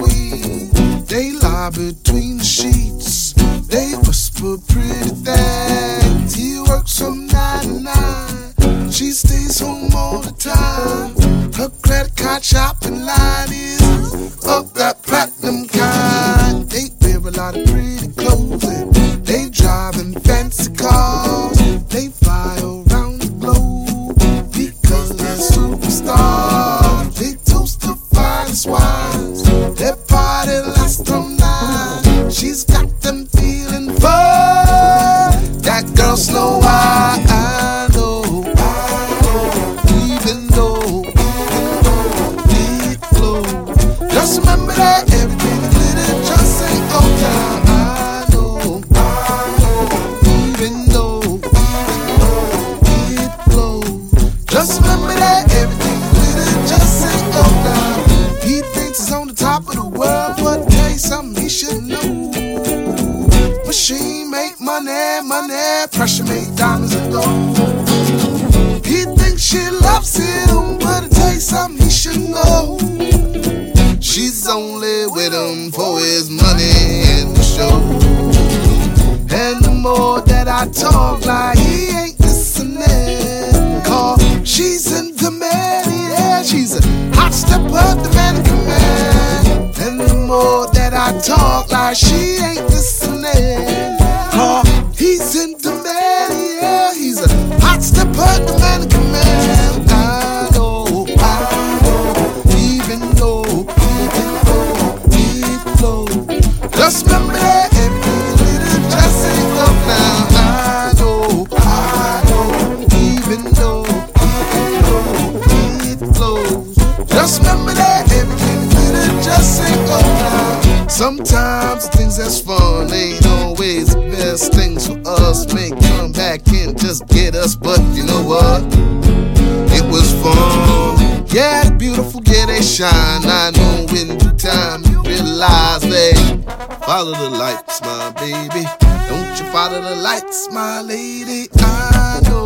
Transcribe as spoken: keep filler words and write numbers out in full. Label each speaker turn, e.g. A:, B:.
A: queen. They lie between the sheets. They whisper pretty things. He works from nine to nine. She stays home all the time. Her credit card shopping line is of that platinum kind. They wear a lot of pretty clothes and they drive in fancy cars. They fly around the globe because they're superstars. They toast the finest wines. Their party lasts all night. She's got them feeling fun. That girl Snow White, I know, I know. Even though, even though it flows. Just remember that everything is glitter, just ain't gold time. I know, I know. Even though, even though it flows. Just remember that everything is glitter, just ain't gold time. He thinks he's on the top of the world, but tell you something he should know. Machine make money, money, pressure make diamonds and gold. He thinks she loves him, but I tell you something he should know. She's only with him for his money and the show. And the more that I talk like he ain't listening, cause she's in demand, yeah, she's a hot stepper, the man in command. And the more that I talk like she ain't listening, cause he's in demand, yeah, he's a hot stepper, the man in command. I know, I know, even though, even though we flow. Just remember that everything's little, just ain't love now. I know, I know, even though, even though it flows. Just remember that everything's little, just ain't love now. Sometimes the things that's fun ain't always the best things for us. May come back and just get us, but you know what? It was fun. Yeah, the beautiful, yeah, they shine. I know in due time you realize they follow the lights, my baby. Don't you follow the lights, my lady? I know.